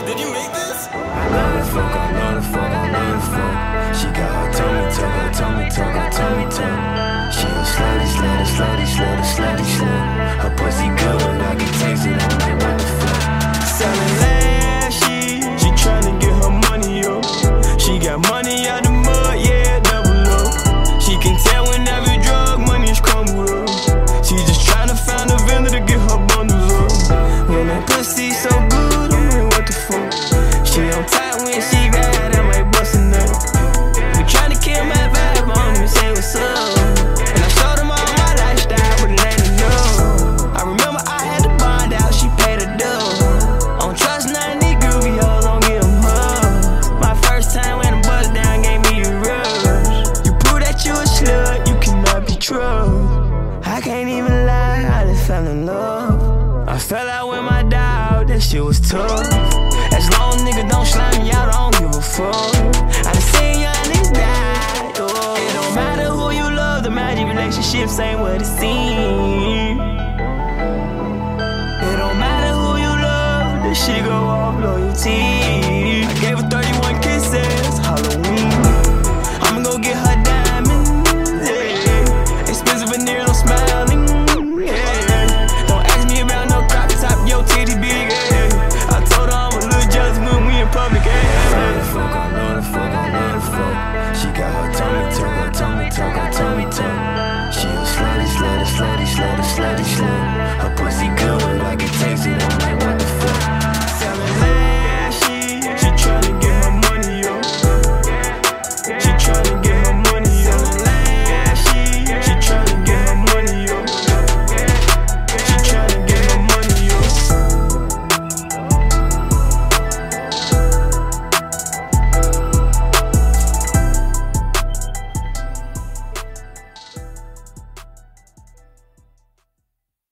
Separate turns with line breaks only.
Did you make this?
I love the fuck, I love the fuck, I love the fuck. She got her tummy tuck, her tummy tuck, her tummy tuck. She a slutty, slutty, slutty, slutty, slutty, slut. Her pussy good, I can taste it, I'm like, what the fuck? Selling lashes, she tryna get her money up. She got money out the mud, yeah, double up. She can tell when every drug money is crumbled up. She just tryna find a vendor to get her bundles up. When that pussy so good, I'm like, what the fuck? She on top when she ride, I might bust a nut. We tryna kill my vibe, I don't even say what's up. And I showed them all my lifestyle, but it ain't enough. I remember I had to bond out, she paid a dub. I don't trust none of these groovy hoes, don't give them hugs. My first time when the buzz down gave me a rush. You prove that you a slut, you cannot be trusted. I can't even lie, I just fell in love. I fell out with my dog, that shit was tough. As long as niggas don't slime me out, I don't give a fuck. I done seen young niggas die. Oh. It don't matter who you love, the magic relationships ain't what it seems. It don't matter who you love, this shit go off loyalty.